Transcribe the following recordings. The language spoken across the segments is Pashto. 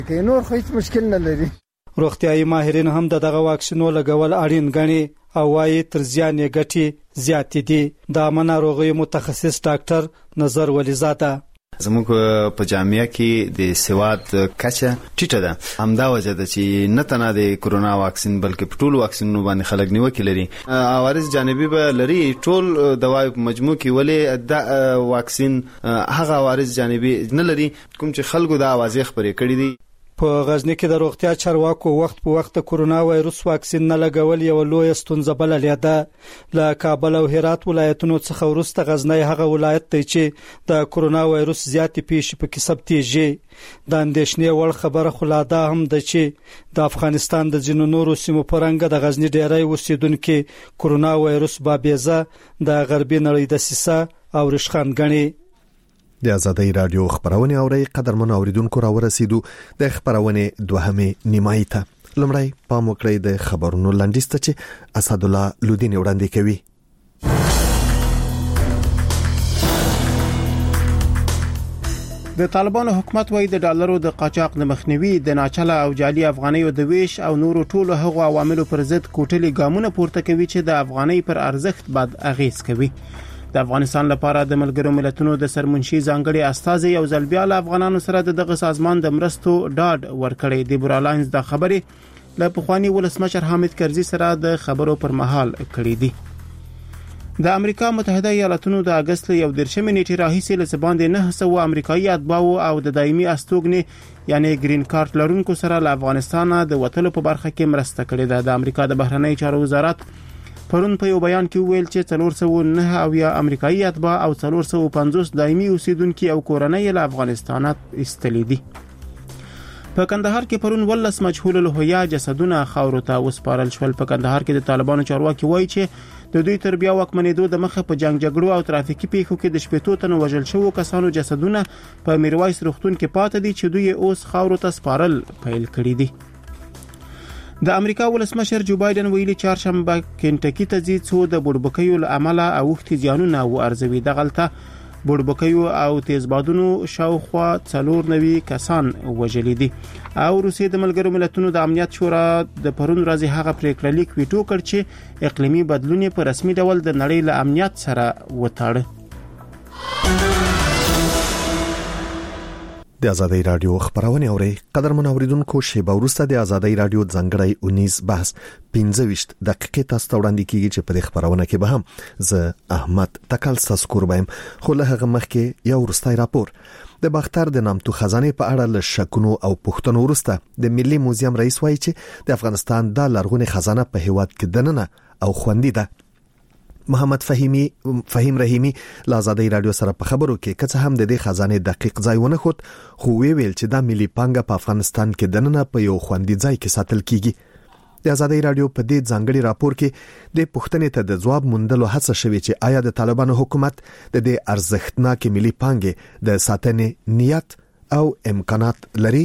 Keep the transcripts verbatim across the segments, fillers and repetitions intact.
کې نور خو هیڅ مشکل نه لري. روغتیايي ماهرین هم دغه واکسینو لګول اړین ګڼي او وايي تر زیان یې ګټې زیات دي. د عامه ناروغیو متخصص ډاکټر نظر ولیزاده: زموږ په جامعه کې د سواد کچه ټیټه ده. همدا وجه ده چې نه تنه د کرونا واکسین بلکې په ټول واکسینونو باندې خلک نیوکه لري. عوارض جانبي به لري. ټول دوايي په مجموع کې ولې د واکسین هغه عوارض جانبي نه لري کوم چې خلکو د اوازې خبرې کړې دي. په غزنی کې د روغتیا چارواکو وخت په وخت د کرونا وایروس واکسین نه لګول یو لوی ستونزه بللې ده. له کابل او هرات ولایتونو څخه وروسته غزنی هغه ولایت دی چې د کرونا وایروس زیاتې پیښې پکې ثبتېږي. د اندېښنې وړ خبره خو لا دا هم ده چې د افغانستان د ځینو نورو سیمو په رنګه د غزنی ډیری اوسیدونکو کرونا وایروس بابیزه د غربي نړۍ دسیسه او رشخند ګڼي. د آزادۍ رادیو خبرونه اوري. قدرمن اوریدونکو را ورسېدو د خبرونه دوهمه نیمایي ته. لمړی پام وکړئ د خبرونو لاندیسته چې اسد الله لودین وړاندې کوي. د طالبانو حکومت وايي د ډالرو د قاچاق د مخنیوي د ناچله او جعلي افغانیو د ویش او نورو ټولو هغو عواملو پر ضد کوټلي ګامونه پورته کوي چې د افغانۍ پر ارزښت بد اغیز کوي. د افغانستان لپاره د ملګرو ملتونو د سرمنشي ځانګړي استازي یو ځل بیا له افغانانو سره دغه سازمان د مرستو ډاډ ورکړی. د برالاینز د خبرې له پخوانی ولسمشر حامد کرزي سره د خبرو پر مهال کړې دي. د امریکا متحده ایالاتونو د اگست یو درشمې نیټې راهیسې له سباندې نه سو امریکایي اتباو او د دایمي استوګنې یعنی گرین کارت لرونکو سره له افغانستان د وټلو په برخه کې مرسته کړې ده. د امریکا د بهرنی چارو وزارت پرون په یو بیان کې ویل چې څلور سوه نه اویا امریکایي اتباع او څلور سوه پنځوس دایمي اوسیدونکو او کورنۍ له افغانستان ایستلې دي. په کندهار کې پرون ولس مجهول الهویه جسدونه خاورو ته وسپارل شول. په کندهار کې د طالبانو چارواکي وایي چې د دوی تر بیا واکمنېدو د مخه په جنگ جګړو او ترافیکي پیښو کې د شپېتو تنو وژل شوو کسانو جسدونه په میرویس روغتون کې پاتې دي چې دوی اوس خاورو ته سپارل پیل کړی دي. د امریکا ولسمشر جو بایدن ویلي چهارشنبه کینټکی ته ځي څو د بوربکیو له عمله اوختي زیانونه وارزوي. دغلته بوربکیو او تیزبادونو شاوخوا څلور نوي کسان وژلي دي او روسیې د ملګرو ملتونو د امنیت شورا د پرون ورځې هغه پریکړه لیک ویټو کړ چې اقلیمي بدلون په رسمي ډول د نړۍ له امنیت سره وتاړه. د آزادۍ رادیو خبرونه اوري. قدرمن اوریدونکو شیبه وروسته د آزادۍ رادیو ځانګړی اونیز بحث پنځه ویشت دقیقې تاسو ته وړاندې کیږي چې په دې خبرونه کې به هم زه احمد تکل تذکر بایم. خو له هغه مخکې یو وروستي راپور د باختر د نامتو خزانه په اړه له شکونو او پوښتنو وروسته د ملي موزیم رئیس وایي چې د افغانستان د لرغونې خزانه په هیواد کې دننه او خوندي ده. محمد فهیمی فهیم رحیمی له آزادۍ رادیو سره په خبرو کې کڅ هم د دې خزانه دقیق ځای ونه خود خو وی ویل چې د ملي پانګه په افغانستان کې دننه په یو خوندي ځای کې ساتل کیږي. د آزادۍ رادیو په دې ځانګړي راپور کې د پوښتنې ته د ځواب موندلو هڅه شوې چې آیا د طالبانو حکومت د دې ارزښتناک ملي پانګې د ساتنې نیت او امکانات لري.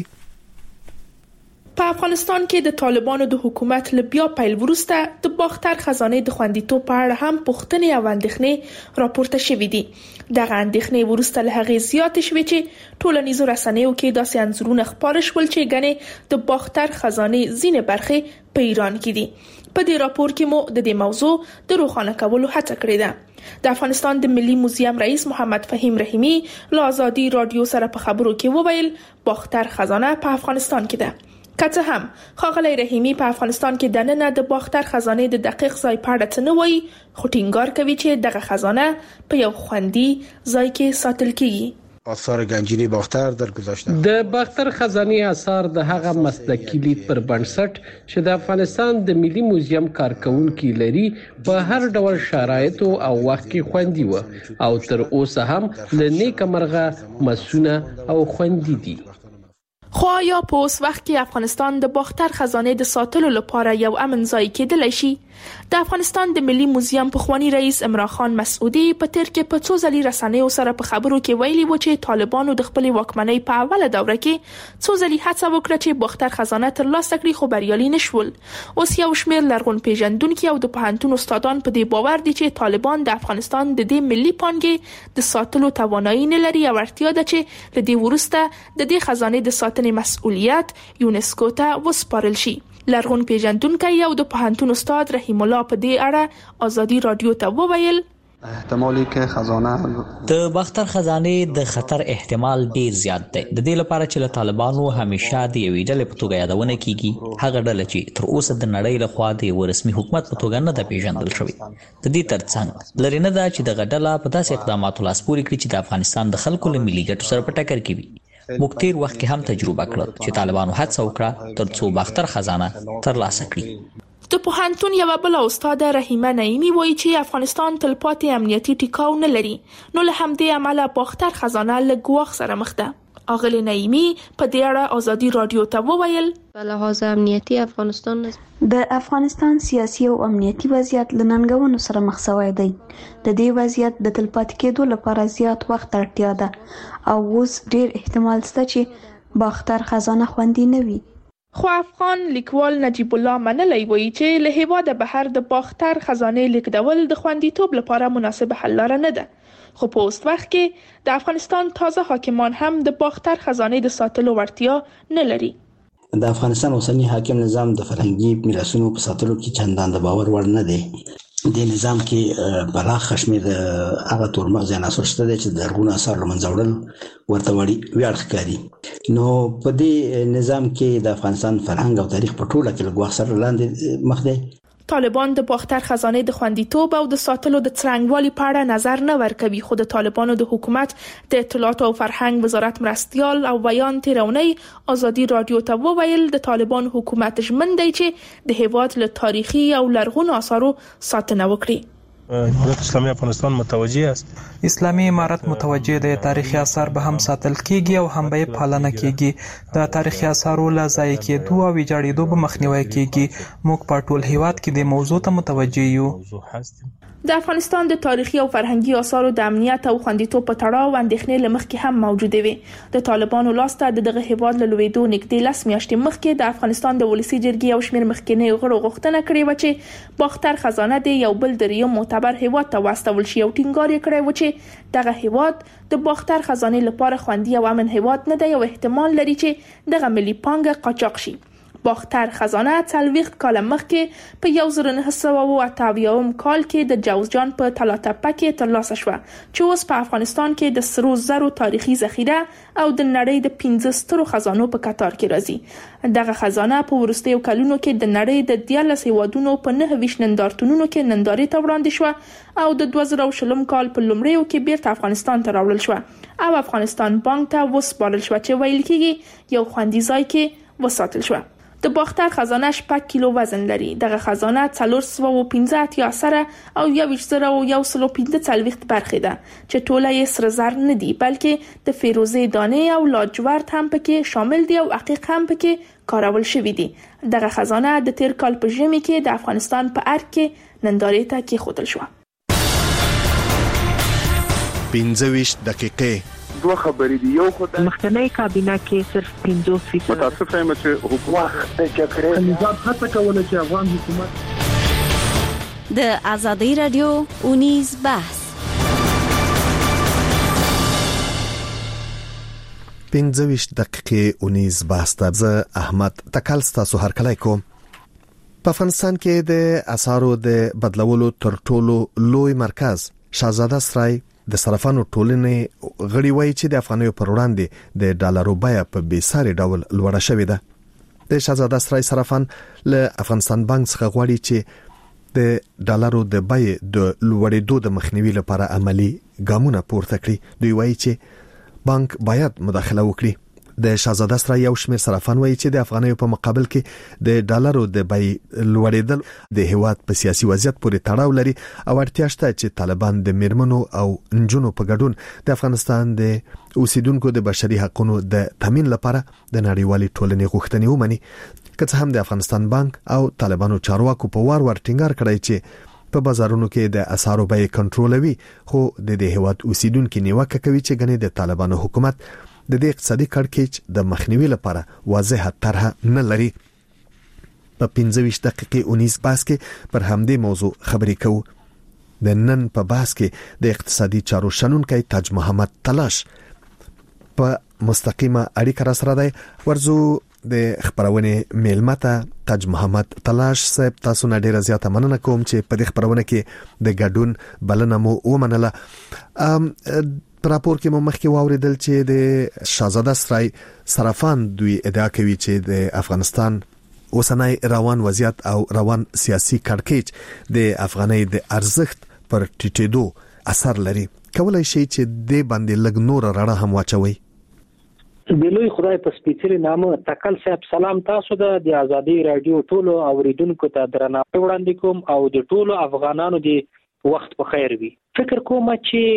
په افغانستان کې د طالبانو د حکومت له بیا پیل وروسته د باختر خزانه د خوندیتوب په اړه هم پوښتنې او اندېښنې راپورته شوې دي. دغه اندېښنې وروسته له هغې زیاتې شوې چې ټولنیزو رسنیو کې داسې انځورونه خپاره شول چې ګنې د باختر خزانه ځینې برخې په ایران کې دي. په دې راپور کې مو د دې موضوع د روښانه کولو هڅه کړې ده. د افغانستان د ملي موزیم رئیس محمد فهیم رحیمی له آزادۍ رادیو سره په خبرو کې وویل باختر خزانه په افغانستان کې ده. که څه هم ښاغلی رحیمی په افغانستان کې دننه د باختر خزانه د دقیق ځای په اړه څه نه وایي خو ټینګار کوي چې دغه خزانه په یو خوندي ځای کې ساتل کیږي. آثار گنجینی باختر در گذاشته د باختر خزانه آثار د هغه مسلکي لید پر بنسټ چې د افغانستان د ملي موزیم کارکونکو لري په هر ډول شرایطو او وخت کې خوندي و او تر اوسه هم له نیک مرغه مسونه او خوندي دي. خو یا په اوس وخت کې افغانستان د باختر خزانه د ساتلو لپاره یو امن ځای کېدلی شي؟ د افغانستان د ملي موزیم پخوانی رئیس عمران خان مسعودي په تیر کې په څو ځلې رسنیو سره په خبرو کې ویلي و چې طالبانو د خپل واکمنۍ په اوله دوره کې څو ځلې هڅه وکړه چې باختر خزانه ترلاسه کړي خو بریالي نشول. اوس یو شمېر لرغون پیژندونکو او د پوهنتون استادان په دې باور دي چې طالبان د افغانستان د دې ملي پانګې د ساتلو توانایي نه لري او اړتیا ده چې له دې وروسته د دې خزانه د ساتنې ساتنې مسؤلیت یونسکو ته وسپارل شي. لرغون پیژندونکي او د پوهنتون استاد رحیم الله په دې اړه ازادي رادیو ته وویل احتمالي کې خزانه د باختر خزانه د خطر احتمال ډیر زیات دی. د دې لپاره چې له طالبانو همیشه د یوې ډلې په توګه یادونه کیږي، هغه ډله چې تر اوسه د نړۍ له خوا د یو رسمي حکومت په توګه نه ده پیژندل شوې. د دې ترڅنګ لري نه ده چې د غډله په داسې اقداماتو لاس پورې کړي چې د افغانستان د خلکو له ملي ګټو سره په ټکر کې وي. موږ تیر وخت کې هم تجربه کړه چې طالبانو هڅه وکړه ترڅو باختر خزانه ترلاسه کړي. د پوهنتون یو بل استاد رحیمه نعیمی وایي چې افغانستان تلپاتې امنیتي ټیکاو نه لري، نو له همدې امله باختر خزانه له ګواښ سره مخ ده. اغلی نعیمی په دې اړه ازادي رادیو ته وویل په لحاظ امنیتي افغانستان د افغانستان سیاسي او امنیتي وضعیت له ننګونو سره مخ شوی دی. د دې وضعیت د تلپاتې کېدو لپاره زیات وخت اړتیا ده او اوس ډیر احتمال شته چې باختر خزانه خوندي نه وي. خو افغان لیکوال نجیب الله منلی وایي چې له هیواده بهر د باختر خزانه لیکدول د خوندیتوب لپاره مناسب حل لاره نه ده. خو په اوس وخت کې د افغانستان تازه حاکمان هم د باختر خزانه د ساتلو وړتیا نه لري. د افغانستان اوسنی حاکم نظام د فرهنګي میراثونو په ساتلو کې چندان د باور وړ نه دی. د نظام کې بلاغ خشمیر هغه تورمغز عناصر شته چې د لرغونو اثار له منځه وړل ورته ویاړ ښکاري. نو په دې نظام کې د افغانستان فرهنګ او تاریخ په ټوله کې له ګواښ سره لاندې مخ دی. طالبان د باختر خزانه د خوندیتوب او د ساتلو د څرنګوالي په اړه نظر نه ورکوي، خو د طالبانو د حکومت د اطلاعات او فرهنګ وزارت مرستيال او بیان تیرونی ازادي رادیو ته وویل د طالبان حکومت ژمن دی چې د هیواد له تاریخي او لرغونو آثارو ساتنه وکړي. امارت اسلامي افغانستان متوجه است. اسلامي امارت متوجه دی تاریخي آثار به هم ساتل کیږي او هم به پالنه کیږي. د تاریخي آثارو لا ځای کېدو او ویجاړېدو به مخنیوي کیږي. موږ په ټول هیواد کې د موضوع ته متوجه یو. د افغانستان د تاریخي او فرهنګي آثارو د امنیت او خوندیتوب په تړاو اندېښنې له مخکې هم موجوده وي. د طالبانو لاسته د دغه هیواد له لویدو نږدې لس میاشتې مخکې د افغانستان د ولسی جرګې او شمېر مخکینی غړو غوښتنه کړې و چې باختر خزانه د یو بل دریم معتبر هیواد ته واستول شي او ټینګار یې کړی و چې دغه هیواد د باختر خزانه لپاره خوندي او امن هیواد نه دی او احتمال لري چې دغه ملي پانګه قاچاق شي. باختر خزانه څلوېښت کاله مخکې په یو زر نه سوه او اته اویایم کال کې د جوزجان په تلاتپه کې ترلاسه شوه چې اوس په افغانستان کې د سرو زرو تاریخي ذخیره او د نړۍ د پنځه سترو خزانو په کتار کې راځي. دغه خزانه په وروستیو کلونو کې د نړۍ د دیارلس هیوادونو په نهه ویشت نندارتونونو کې نندارې ته وړاندې شوه او د دوه زره شلم کال په لومړیو کې بیرته افغانستان ته راوړل شوه او افغانستان بانک ته وسپارل شوه چې ویل کېږي یو خوندي ځای کې وساتل شوه. د باختر خزانه شپږ کیلو وزن لري. دغه خزانه څلور سوه او پنځه اتیا اثره او یوویشت زره او یو سل او پنځه څلوېښت برخې ده چې ټوله یې سره زر نه دي بلکې د فیروزې دانې او لاجورد هم پکې شامل دي او عقیق هم پکې کارول شوی دي. دغه خزانه د تیر کال په ژمي کې د افغانستان په ارګ کې نندارې ته کېښودل شوه. پنځه ویشت دقیقې دوه خبرې دي. یو خدای مخکنی کابینه کې صرف پنځوس فیصد متاسف یم چې حکومت د جګړې نظام هڅه کوله چې افغان حکومت د ازادي رادیو اونیز بحث پنځه ویشت دقیقې اونیز بحث ته احمد تکل ستاسو هرکلی کوم. په افغانستان کې د اسعارو د بدلولو تر ټولو لوی مرکز شاهزاده سرای د صرافانو ټولنې غړي وایي چې د افغانیو پر وړاندې د ډالرو بیه په بیساري ډول لوړه شوې ده. د شاهزاده سرای صرافان له افغانستان بانک څخه غواړي چې د ډالرو د بیې د لوړېدو د مخنیوي لپاره عملی ګامونه پورته کړي. دوی وایي چې بانک باید مداخله وکړي. د شاهزاده سرای یو شمېر صرافان وایي چې د افغانیو په مقابل کې د ډالرو د بیې لوړېدل د هیواد په سیاسي وضعیت پورې تړاو لري او اړتیا شته چې طالبان د میرمنو او نجونو په ګډون د افغانستان د اوسیدونکو د بشري حقوقو د تامین لپاره د نړیوالې ټولنې غوښتنې ومني. که څه هم د افغانستان بانک او طالبانو چارواکو په وار وار ټینګار کړی چې په بازارونو کې د اسعارو بیې کنټرولوي، خو د دې هیواد اوسیدونکو نیوکه کوي چې ګنې د طالبانو حکومت د دې اقتصادي کړکېچ د مخنیوي لپاره واضحه طرحه نه لري. په پنځه ویشت دقیقې اونیز بحث کې پر همدې موضوع خبرې کوو. د نن په بحث کې د اقتصادي چارو شنونکی تاج محمد تلاش په مستقیمه اړیکه را سره ده ورزو د خبرونه میلمته تاج محمد تلاش صاحب تاسو نه ډیره زیاته مننه کوم چې په دې خبرونه کې د ګډون بلنه مو ومنله. ام راپور کې مو مخکې واوریدل چې د شاهزاده سرای صرافان دوی ادعا کوي چې د افغانستان اوسنۍ روان وضعیت او روان سیاسي کړکېچ د افغانۍ د ارزښت پر ټیټېدو اثر لري. کولای شي چې د باندې لګ نور رڼا هم واچوي. د لوی خدای په سپیڅلي نامه تکل صاحب سلام تاسو د ازادي رادیو ټولو اوریدونکو ته درناوی وړاندې کوم او د ټولو افغانانو د وخت په خیر وي. فکر کوم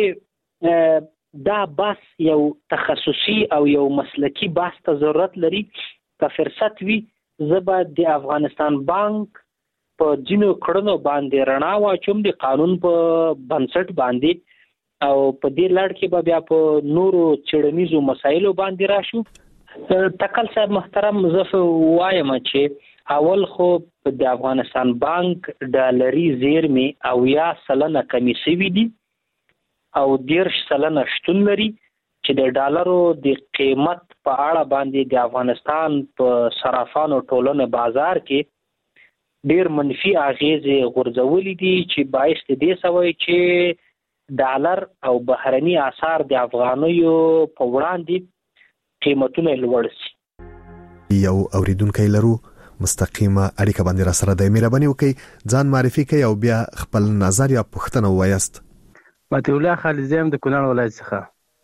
چې دا بس یو تخصصي او یو مسلکی بس ته ضرورت لري. که فرصت وي زبا د افغانستان بانک په جنو کړنو باندې رڼا واچوم د قانون په بنسټ باندې او په دې لړ کې به بیا په نورو چړنیزو مسایلو باندې راشو. تکل صاحب محترم زه وایم چې اول خو د افغانستان بانک ډالري زیرمې او یا سلنه کمی شوي دي او دیرش سلنه شتون لري چې د ډالرو د قیمت په اړه باندې د افغانستان په صرافانو ټولنه بازار کې ډیر منفي اغیزې غورځولې دي چې باعث دې سوي چې ډالر او بهرني اسعار د افغانیو په وړاندې قیمتونه لوړ شي. یو اوریدونکو لرو مستقیمه اړیکه باندې را سره د مهرباني وکي ځان معرفي کوي او بیا خپل نظر یا پوښتنه وایست. متي الله خالدزم د کونړ ولایت څخه.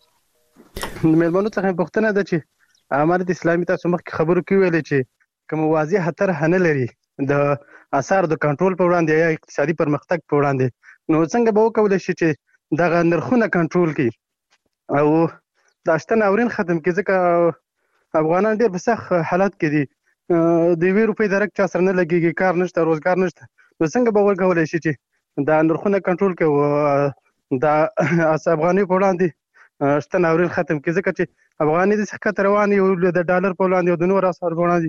مېلمنو څخه پوښتنه ده چې امارت اسلامي تاسو مخکې خبرو کې ویل چې کوم واضح خطر نه لري د اثر د کنټرول په وړاندې یا اقتصادي پرمختګ په وړاندې، نو څنګه به وکولای شي چې دغه نرخونه کنټرول کړي او د اشتن اورین ختم کړي؟ ځکه افغانان ډېر په سخت حالات کې دي، د وی روپۍ درک چا سره نه لګيږي، کار نشته، روزګار نشته، نو څنګه به وکولای شي چې د نرخونه کنټرول کړي او د افغاني په وړاندې شتن اورین ختم کړي؟ ځکه چې افغاني د سخت روان یو د ډالر په وړاندې او د نور اسعار په وړاندې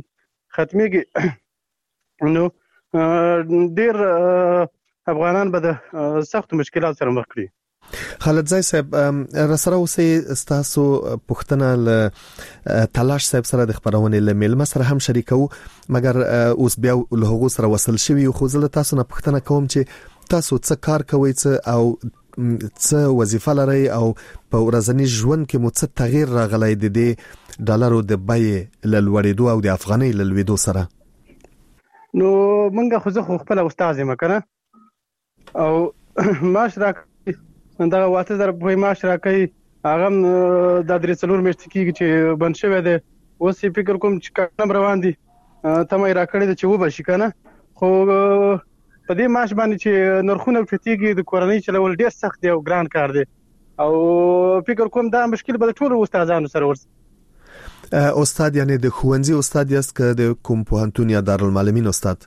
ختميږي، نو ډیر افغانان به د سخت مشکلات سره مخ کړي. خالدزای صاحب رسره اوسې تاسو پښتنه ل تلاش صاحب سره د خبرونه ل میلمه سره هم شریکو، مګر اوس بیا له هغه سره وصل شوی خو زه تاسو نه پښتنه کوم چې تاسو څه کار کوئ څه او څه وظیفه لري او په ورځنی ژوند کې مو څه تغییر راغلی د دې ډالرو د بیې لوړېدو او د افغانۍ لوړېدو سره؟ نو منګه خو زه خپل استاد یم کنه او معاش راکړي دا واته در په معاش راکړي هغه د درې څلور میاشتې کېږي چې بند شوی دی. اوس فکر کوم چې کارم روان دي ته مې راکړي چې و به شي کنه، خو په دې معاش باندې چې نرخونه چتيږي د کورنۍ چلول ډېر سخت دی او ګران کار دی او فکر کوم دا مشکل به ټول استادانو سره ورس. استاد یعنی د ښوونځي استاد یاست که د کوم پوهنتون یا دارالمعلمین استاد؟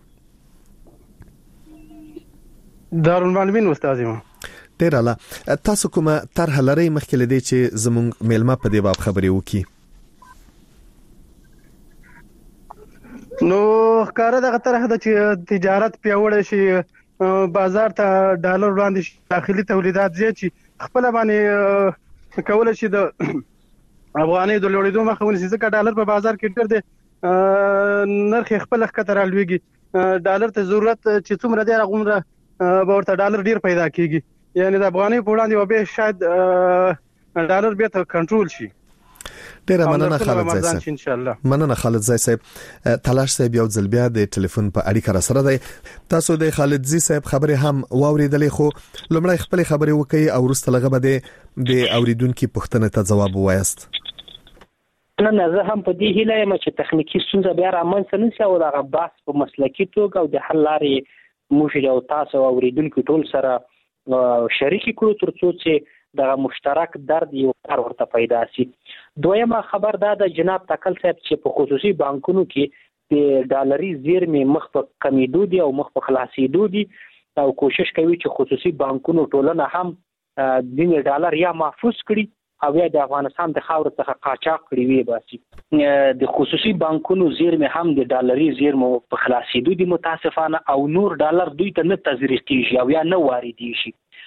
دارالمعلمین استاد یم. ډیر اعلی. تاسو کومه طرح لرئ مخکې لدی چې زموږ میلمه په دې باب خبرې وکړي؟ نو ښکاره دغه طرح د چې تجارت پیاوړی شي، بازار ته ډالر وړاندې شي، داخلي تولیدات زیات شي، خپل باندې کولای شي د افغانۍ د لوړېدو مخه ونیسي، ځکه ډالر په بازار کې ډېر دی، نرخ خپل ښکته رالوېږي، ډالر ته ضرورت چې څومره دی هغومره به ورته ډالر ډېر پیدا کېږي، یعنې د افغانۍ په وړاندې به بیا شاید ډالر بیا ته کنټرول شي. ډیره مننه خالدزای صاحب. ان شاء الله مننه خالدزای صاحب. تلاش صاحب یو ځل بیا د ټلیفون په اړیکه را سره دی. تاسو د خالدزی صاحب خبره هم واوریدلې، خو لومړی خپل خبره وکي او وروسته لغه به د اوریدونکو پوښتنه ته جواب وایست. نه نه زه هم په دې هیله یم چې تخنیکی ستونزه بیا رامنځته نشي او دغه بحث په مسلکي توګه او د حل لارې موږ یو تاسو اوریدونکو ټول سره شریک کړو ترڅو چې دغه مشترک درد یو کار ورته پیدا شي. دویمه خبر دا د جناب تکل صاحب چې په خصوصي بانکونو کې د ډالري زیرمې مخ په کمیدو دي او مخ په خلاصېدو دي او کوشش کوي چې خصوصي بانکونو ټولنه هم د ډالر یا محفوظ کړي او یا د افغانستان د خاور څخه قاچاق کړي وي باسي. د خصوصي بانکونو زیرمې هم د ډالري زیرمو په خلاصېدو دي متاسفانه، او نور ډالر دوی ته نه تزریق کیږي او یا نه واردېږي.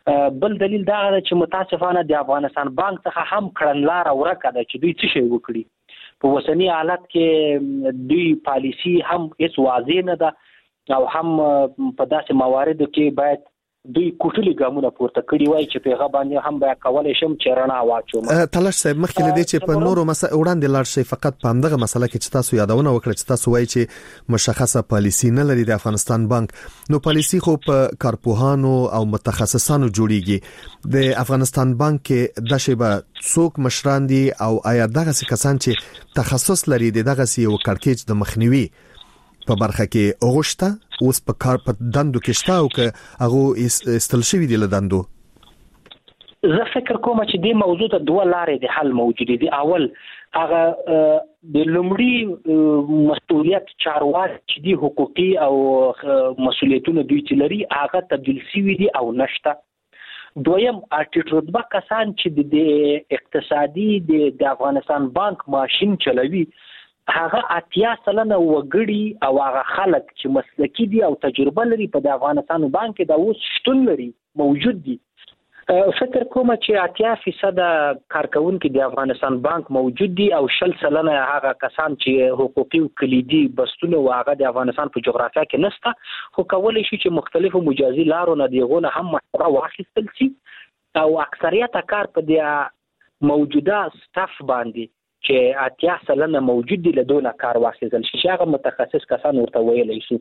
بل دلیل دا دی چې متاسفانه د افغانستان بانک څخه هم کړنلار ورکه ده چې دوی څه شی وکړي په وسنی حالت کې دوی پالیسی هم هیڅ واضح نه ده او هم په داسې مواردو کې باید دوی کوټلي ګامونه پورته کړی وای چې پیغه باندې هم بیا کولای شم چې رڼا واچوم. تلاش صاحب مخکې لدی چې په نورو مسله وړاندې لاړ شي فقط په همدغه مسله کې چې تاسو یادونه وکړه چې تاسو وایي چې مشخصه پالیسی نه لري د افغانستان بانک، نو پالیسی خو په کارپوهانو او متخصصانو جوړیږي. د افغانستان بانک کې د شیبه څوک مشران دي او آیا دغه کسان چې تخصص لري دغه یو کړکېچ د مخنیوي په برخه کې اوغشته اوس په کار په دندو کې شته او که هغه استل شوی دی له دندو؟ زه فکر کوم چې دې موضوع ته دوه لارې د حل موجود دي. اول هغه د لومړي مسؤلیت چارواکي چې دي حقوقي او مسؤلیتونه دوی چې لري هغه تبدیل شوی دي او نشته. دویم ارټیټ رتبه کسان چې د اقتصادي د افغانستان بانک ماشين چلوي هغه اتیا سلنه وګړي او هغه خلک چې مسلکی دي او تجربه لري په د افغانستان بانک کې دا اوس شتون لري موجود دي. فکر کوم چې اتیا فیصد کارکونکو د افغانستان بانک موجود دي او شل سلنه هغه کسان چې حقوقي او کلیدي بستونه واغه د افغانستان په جغرافیه کې نشته خو کولای شي چې مختلفو مجازي لارو نه دیغونه هم مشوره واخیستل شي او اکثریت کار په د موجوده سټاف باندې چې اتیا سلنه موجود دي له دونه کار واخیستل شي چې هغه متخصص کسان ورته ویلی شي.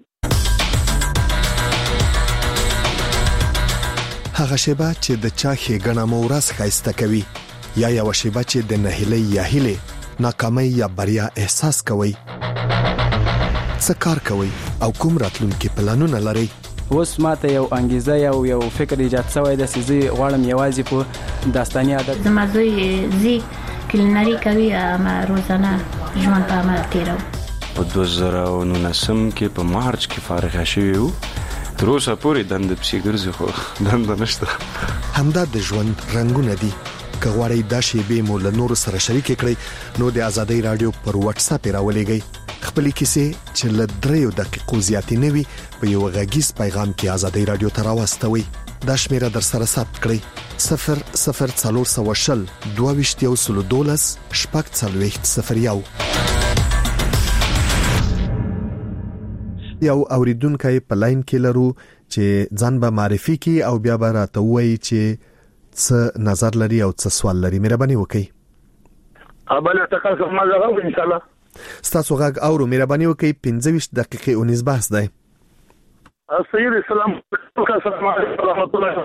هغه شیبه چې د چا ښېګڼه مو ورځ ښایسته کوي یا یوه شیبه چې د نهیلۍ یا هیلې ناکامۍ یا بریا احساس کوئ، څه کار کوئ او کوم راتلونکي پلانونه لرئ؟ اوس ماته یو انګیزه یو یو فکر ایجاد شوی دی چې زه غواړم یوازې په داستاني عادت زما زوی زی کلینري کوي اما روزانه ژوند په عمل تیرو. په دوه زره او نولسم کې په مارچ کې فارغ شوی وو، تر اوسه پورې دند پسې ګرځي خو دند نشته. همدا د ژوند رنگونه دي. که غواړئ دا شیبې مو له نورو سره شریک کړئ نو د ازادۍ رادیو پر واتس اپ راولېږئ خپلې کیسې چې له دریو دقیقو زیاتې نه وي په یو غږیز پیغام کې ازادۍ رادیو ته راواستوئ. دا شمیره در سره ثبت کړئ صفر صفر څلور سوه شل دوه ویشت یو سلو دولس شپږ څلوېښت صفر یو. یو اوریدونکی په لاین کې لرو چې ځان به معرفي کړي او بیا به راته ووایي چې څه نظر لري او څه سوال لري. مهرباني وکړئ. ابل تکل کوم زغه ان شاء الله. ستاسو غږ اورو. مهرباني وکړئ. پنځه ویشت دقیقې اونیز بحث دی. سید السلام السلام علیکم ورحمت الله.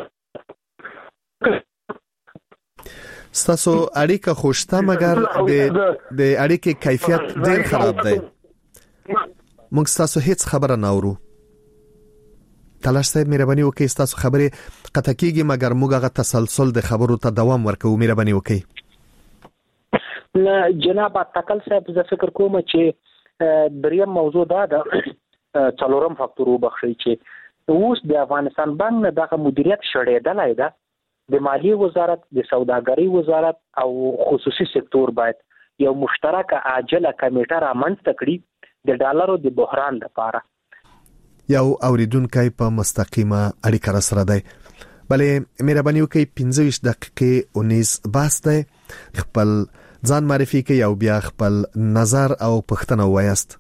ستاسو اړیکه خوشته مګر د د اړیکې کیفیت ډیر خراب دی. موږ ستاسو هیڅ خبره نه اورو. تلاش صاحب مهرباني وکړئ ستاسو خبرې قطع کیږي مګر موږ هغه تسلسل د خبرو ته دوام ورکوو. مهرباني وکړئ. نه جناب تکل صاحب زه فکر کوم چې دریم موضوع دا ده څلورم فاکتور وبخښي چې اوس د افغانستان بانک نه دغه مدیریت شړېدلی ده. د مالیې وزارت، د سوداګرۍ وزارت او خصوصي سکتور باید یو مشترکه عاجله کمیټه رامنځته کړي د ډالرو د بحران لپاره. یو اوریدونکی په مستقیمه اړیکه را سره دی. بلې مهرباني وکړئ پنځه ویشت دقیقې اونیز بحث دی. خپل ځان معرفي کړئ او بیا خپل نظر او پوښتنه ووایاست.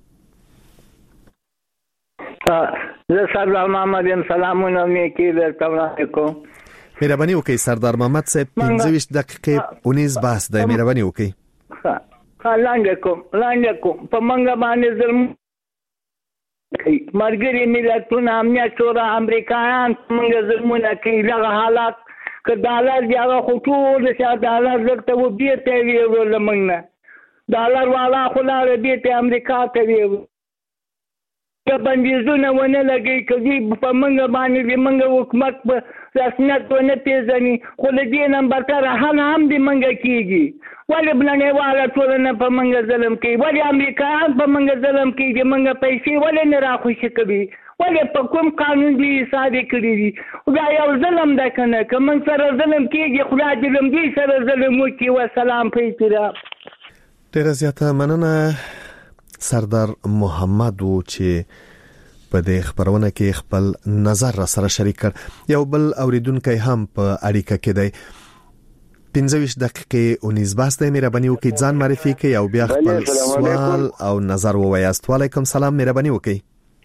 زه سردار محمد یم. سلامونه مې کې درته وړاندې کوم. مهرباني وکړئ سردار محمد صاحب پنځه ویشت دقیقې اونیز بحث دی. مهرباني وکړئ. ها لاندې کوم لاندې کوم په منګه باندې ظلم مرګري ملتونه امنیت شورا امریکایان منګه ظلمونه کوي. دغه حالات که ډالر دی هغه خو ټول چې ډالر درته و بیرته ویوړو له موږ نه ډالر والا خو لاړه بیرته امریکا ته ویوړو. که بندیزونه ونه لګي که دوی په موږ باندې د موږ حکومت په رسمیت ونه پېژني خو له دې نه برتره حل هم د موږ کېږي. ولې نړیواله ټولنه په موږ ظلم کوي؟ ولې امریکایان په موږ ظلم کوي؟ د موږ پیسې ولې نه راخوشي کوي؟ ولې په کوم قانون دوی حسابې کړي دي؟ دا یو ظلم ده که نه؟ که موږ سره ظلم کېږي خدای دې له دوی سره ظلم وکړي. وسلام په احترام. ډېره زیاته مننه. سردار محمد و چې په دې خبرونه کې خپل نظر را سره شریک کړ. یو بل اوریدونکو هم په اړیکه کې دی. پنځه دقیقې اونیز بحث دی. مهرباني وکړئ ځان معرفي کړئ او بیا خپل سوال او نظر ووایاست. وعلیکم سلام. مهرباني وکړئ.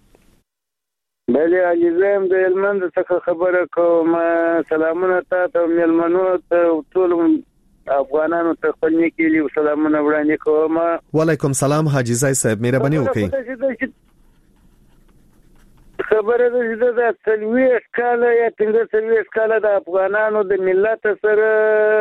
بله عزیزم د هلمند څخه خبره کوم. سلامونه تاسو مېلمنو ته ټول افغانانو ته خپل نیکي او سلامونه وړاندې کوم. وعلیکم سلام حاجی زای صاحب. مهرباني وکړئ. خبره ده چې د څلوېښت کاله یا پنځه څلوېښت کاله د افغانانو د ملت سره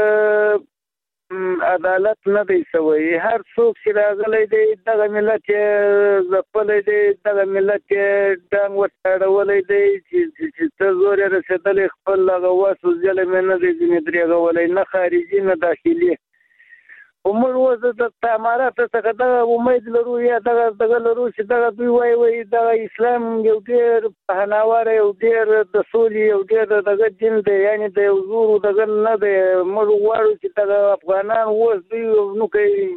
عدالت نه دی شوی. هر څوک چې راغلی دی دغه ملت یې ځپلی دی، دغه ملت یې ډانګ ورتاړولی دی چې ته زور یې رسېدلی خپل هغه وس ظلم یې نه دی ځینې درېغولی، نه خارجي نه داخلي. خو موږ اوس د تعاملاتو څخه دغه امید لرو یا دغه دغه لرو چې دغه دوی وایي وایي دغه اسلام یو ډېر پهناواره یو ډېر د سولې یو ډېر دغه دین دی، یعنې د یو زورو دغه نه دی. موږ غواړو چې دغه افغانان اوس دوی نو کوي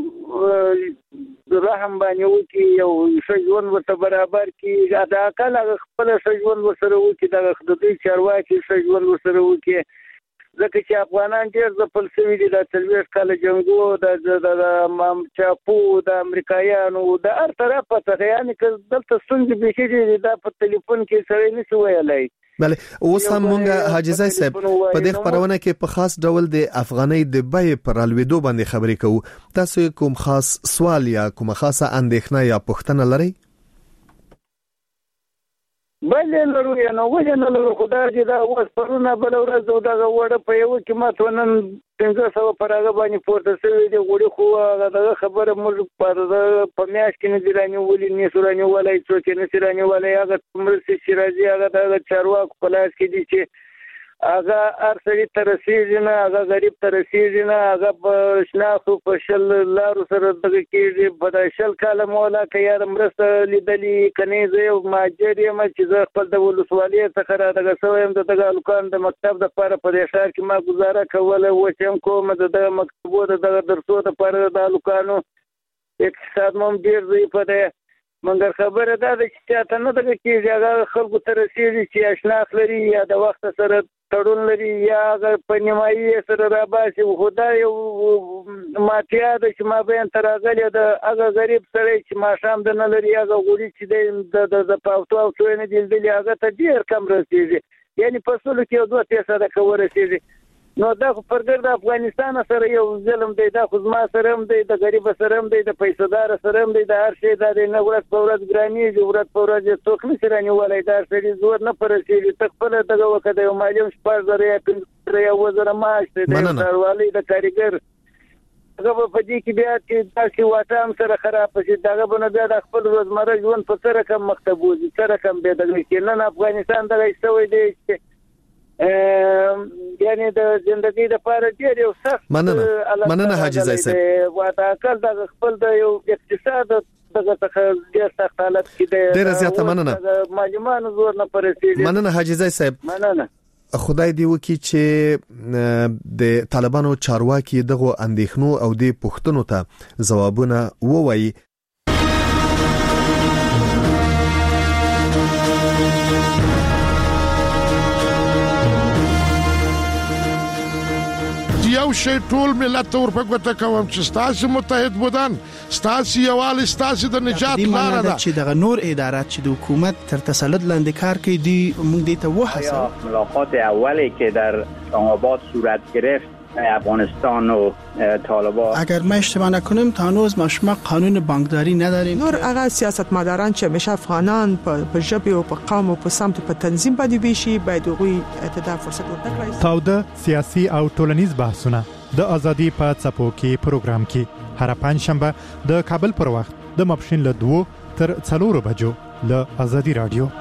رحم باندې وکړي، یو ښه ژوند ورته برابر کړي، د اقل هغه خپله ښه ژوند ورسره وکړي، دغه د دوی چارواکي ښه ژوند ورسره وکړي. ځکه چې افغانان ډېر ځپل شوي دي د څلوېښت کاله جنګو د چاپو د امریکایانو د هر طرفه څخه، یعنې که دلته ستونزې بیخي دي دا په تلیفون کې سړی نشي ویلی. بله اوس هم مونږ حاجی زای صاحب په دې خبرونه کې په خاص ډول د افغانۍ د بیې پر الوېدو باندې خبرې کوو. تاسو کوم خاص سوال یا کومه خاصه اندېښنه یا پوښتنه لرئ؟ بلې لرو یا نه ولې نه لرو، خو دا چې دا اوس پرونه بله ورځ او دغه وړه په یوه قیمت و نن پنځه سوه پر هغه باندې پورته شوي دي غوړي، خو هغه دغه خبره موږ په میاشت کې نه دي رانیولي، نه شو رانیولی، څوک یې نه شي رانیولی. هغه مرستې چې راځي هغه د هغه چارواکو په لاس کې دي چې هغه هر سړي ته رسېږي نه، هغه غریب ته رسېږي نه، هغه په شناخو په شل لارو سره دغه کېږي. په دا شل کاله مولا که یاره مرسته لیدلي که نه زه یو مهاجر یم چې زه خپل د ولسوالۍ څخه را دغه شوی یم، د دغه هلکانو د مکتب دپاره په دې ښار کې ما ګزاره کوله، اوس هم کوم. د دغه مکتبو د دغه درسو دپاره د هلکانو اقتصاد مو هم ډېر ضعیفه دی. مګر خبره دا ده چې چاته نه دغه کېږي، هغه خلکو ته رسېږي چې اشناخ لري یا د وخت سره تړون لري یا هغه په نیمایي سره راباسي. خو دا یو مافیا ده چې مابین ته راغلې ده. هغه غریب سړی چې ماښام د نه لري، هغه غوړي چې دی د پاوتو او څو یې نه دي لیدلي، هغه ته ډېر کم رسېږي، یعنې په سلو کې یو دوه فیصده که ورسېږي. نو دا خو پرګر د افغانستان سره یو ظلم دی، دا خو زما سره هم دی، د غریب سره هم دی، د پیسه‌دار سره هم دی، د هر شی دا دی. نه ورځ په ورځ ګرانېږي، ورځ په ورځ یې څوک نشي رانیولی، دا سړي زور نه په رسېږي. ته خپله دغه وکړه د یو معلم شپږ زره یا پنځه زره یا اووه زره معاش دی، د یو ښاروالۍ د کارګر هغه به په دې کې بیا چې داسې واټه هم سره خرابه شي، دغه به نه بیا د خپل روزمره ژوند په څه رقم مخ ته بوځي، څه رقم بیا دغه کې. نن افغانستان دغه شوی دی چې یعنی د ژوندۍ لپاره ډېر یو سخت مننه مننه حاجی زای صاحب. واته اکل د خپل د یو اقتصاد دغه څخه ډېر سخت حالت کې دی. ډېر زیاته مننه. معلومانو زور نه پرېږي. مننه حاجی زای صاحب. مننه. خدای دی وکي چې د طالبانو چارواکي دغه اندېښنو او د پوښتنو ته ځوابونه ووایي. یو شی ټول ملت ته ورپګوته کوم چې ستاسو متحد بودن، ستاسو یوال، ستاسو د نجات لاره ده. چې دغه نور ادارات چې د حکومت تر تسلط لاندې کار کوي دي موږ دې ته وحسه. ملاقات اولی که در اسلام آباد صورت گرفت افغانستان و طالبان، اگر ما اشتباه نکنم تا هنوز ما شما قانون بانکداری نداریم. نور هغه سیاستمداران چې همیشه افغانان په ژبه او په قوم او په سمت په تنظیم باندې ویشي باید غوي اتدا فرصت ورکړي. تاوده سیاسي او ټولنیز بحثونه د ازادي په څپو کې پروګرام کې هر پنځ شنبه د کابل پر وخت د ماپښین له دوه تر څلورو بجو له ازادي رادیو.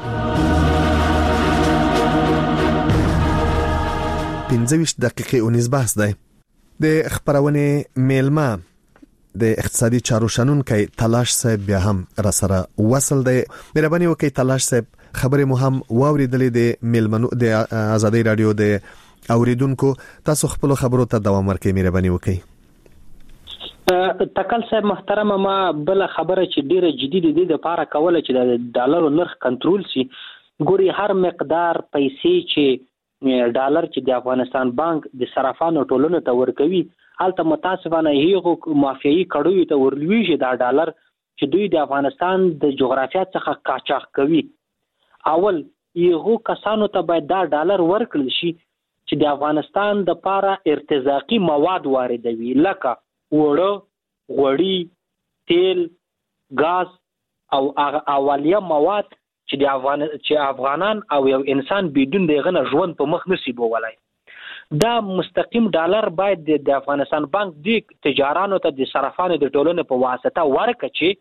پنځه دقیقې اونیز بحث دی. د خبرونه میلمه د اقتصادي چارو شنونکي تلاش صاحب بیا هم را سره وصل دی. مهرباني وکړئ تلاش صاحب، خبره مو هم واوریدلې د میلمنو د ازادي رادیو د اوریدونکو. تاسو خپل خبرو ته دوام ورکړئ، مهرباني وکړئ. تکل صاحب محترم، ما بل خبره چې ډیره جدي دي د لپاره کوله چې د ډالر نرخ کنټرول شي. ګوري هر مقدار پیسې چې ډالر چې د افغانستان بانک د صرافانو ټولنې ته ورکوي، هلته متاسفانه هیغه مافیایي کړوي ته ورلويږي دا ډالر چې دوی د افغانستان د جغرافیه څخه قاچاق کوي. اول یغه کسانو ته باید دا ډالر ورکړل شي چې د افغانستان د لپاره ارتزاقي مواد واردوي، لکه وړه، غوړي، تیل، غاز او اولیه مواد چې د افغان چې افغانان او یو انسان بدون دغه نه ژوند په مخ نصیب ولای. دا مستقیم ډالر باید د افغانستان بانک د تجارانو ته د صرافانو د ټولنې په واسطه ورکړي چې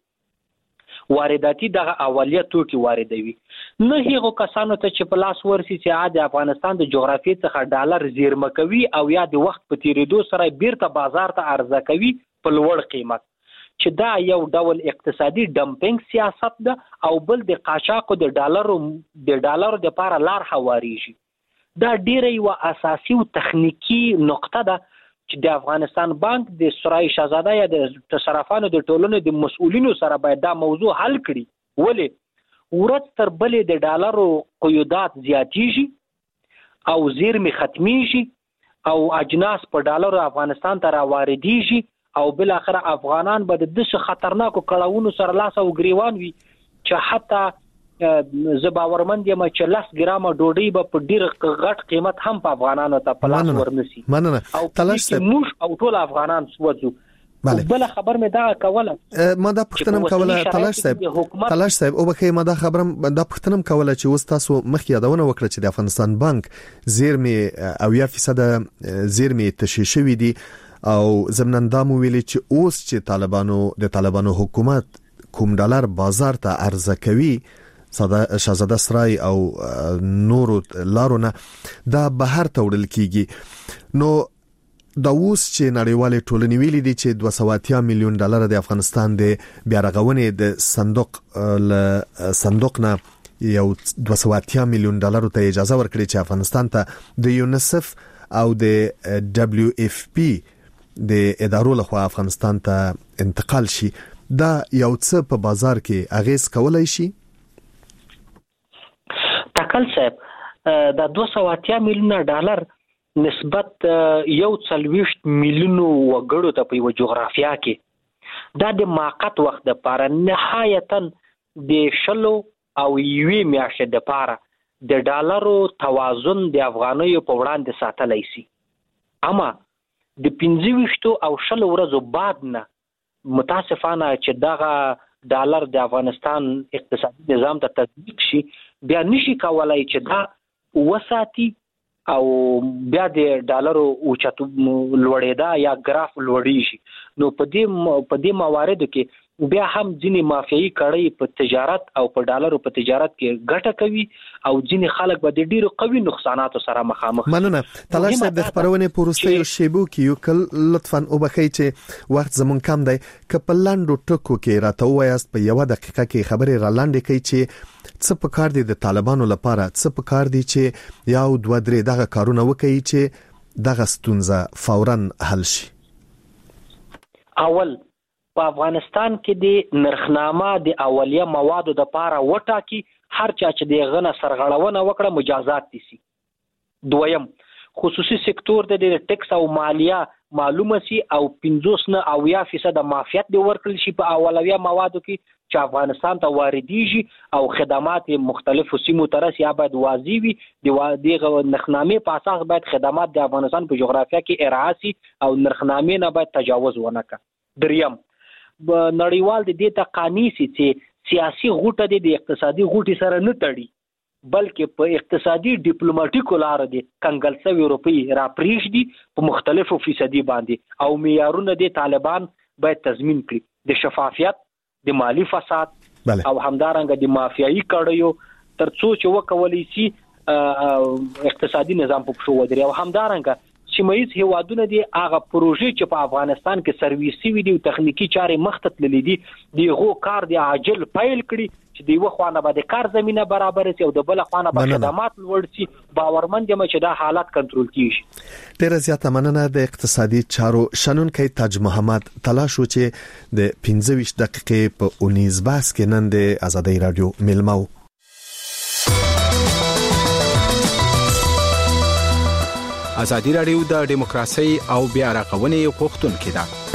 وارداتي دغه اولیه توکي واردوي. نه هیغه کسانو ته چې په لاس ورسي چې د افغانستان د جغرافیې څخه ډالر زیرمه کوي او یا د وخت په تیریدو سره بیرته بازار ته عرضه کوي په لوړ قیمت، چې دا یو ډول اقتصادي ډمپینګ سیاست ده او بل د قاچاقو د ډالرو د ډالرو د لپاره لار هواریږي. دا ډیره یو اساسي او تخنیکی نقطه ده چې د افغانستان بانک د سرای شاهزاده یا د صرافانو د ټولنې د مسؤلینو سره باید دا موضوع حل کړي. ولې ورځ تر بلې د ډالرو قیودات زیاتیږي او زیرمې ختمیږي او اجناس په ډالرو افغانستان ته راواردیږي او بل اخر افغانان به د دغه خطرناکو کړهونو سره لاس او ګریوان وي چې حتی زه باورمند یم چې لس ګرامه ډوډۍ به په ډیر غټ قیمت هم په افغانانو ته په لاس ورنسي. مننه. تلاش صاحب موږ او ټول افغانان سوځو. بل خبر مې دا کوله ما دا پښتنم کوله تلاش صاحب تلاش صاحب او بخې ما دا خبرم دا پښتنم کوله چې وست تاسو مخ یادونه وکړه چې د افغانستان بانک زیرمې او یا فیصد زیرمې تشیشوي دي او زمنن دا مو ویلي چې اوس چې طالبانو د طالبانو حکومت کوم ډالر بازار ته عرضه کوي شاهزاده سرای او نورو لارونه دا بهر ته وړل کیږي. نو دا اوس چې نړیوال ټولنې ویلي دي چې دوه سوه اتیا میلیون ډالر د افغانستان د بیا رغونې د صندوق ل صندوق نه یو دوه سوه اتیا میلیون ډالر ته اجازه ورکړي چې افغانستان ته د یونیسف او د دبليو اف پی د ادارو لخوا افغانستان ته انتقال شي. دا یو څه په بازار کې اغیز کولای شي. تکل صاحب دا دوه سوه اتیا میلیونه ډالر نسبت یو څلويشت میلیونو وګړو ته په یو جغرافیه کې دا د موقت وخت د لپاره نهایتا د شلو او یوې میاشتې د لپاره د ډالرو توازن د افغانیو په وړاندې ساتلای شي. اما د پنځه ویشت او شلو ورځو بعد نه متاسفانه چې دغه ډالر د افغانستان اقتصادي نظام ته تطبیق شي بیا نشي کولای چې دا وساتي او بیا د ډالرو اوچتو لوړېدا یا ګراف لوړی شي. نو په دې په دې مواردو کې بیا هم ځینې مافیایي کړۍ په تجارت او په ډالرو په تجارت کې ګټه کوي او ځینې خلک به د ډیرو قوي نقصاناتو سره مخامخ. مننه. تلاش صاحب د خبرونه پروستیو شیبو کې یو کل لطفا او بخی چې وخت زمون کم دی ک په لاندو ټکو کې راته وایاست په یو دقیقه کې خبرې را لاندې کوي چې څه په کار دي د طالبانو لپاره، څه په کار دي چې یو دوه درې دغه کارونه وکړي چې دغه ستونزه فورا حل شي. اول په افغانستان کې د نرخنامه د اولیه موادو د لپاره وټاکي، هر چا چې د غنه سرغړونه وکړه مجازات دي سي. دویم خصوصي سکتور د ټیکس او مالیه معلومه سي او پنځوس نه او یا فیصد مافیات دی ورکړل شي په اولویه موادو کې چې افغانستان ته واردېږي او خدمات مختلفو سیمو ته رسي. یا باید واضح وي د دغه نرخنامې په اساس باید خدمات د افغانستان په جغرافیه کې ارعا سي او نرخنامې نه باید تجاوز ونه کړي. دریم نړیوال د دې ته قانوني سي چې سیاسي غوټه د اقتصادي غوټي سره نه تړي بلکې په اقتصادي ډیپلوماټیکو لار دي کنګل سوي روپی را پریږ دي په مختلفو فیصدي باندې او معیارونه د طالبان باید تضمین کړي د شفافیت، د مالی فساد بله. او همدارنګه د مافیایي کړیو ترڅو چې وکولای شي اقتصادي نظام په پښو ودرې او همدارنګه سیمه ییز هیوادونه دي هغه پروژې چې په افغانستان کې سرویسي وي دي تخنیکی چارې مخته تللې دي دغه کار دی عاجل پیل کړي چې دی وخوانه به د کار زمينه برابر شي او د بل خوانه به خدمات لوړ شي باورمند یم چې دا حالات کنټرول کیږي. ډیره زیاته مننه د اقتصادي چارو شنونکي تاج محمد تلاشو چې د پنځه ویشت دقیقې په اونیز باس کې نن د آزادۍ رادیو ملمو. آزادۍ رادیو د دیموکراسي او بیا رغونې غوښتونکې ده.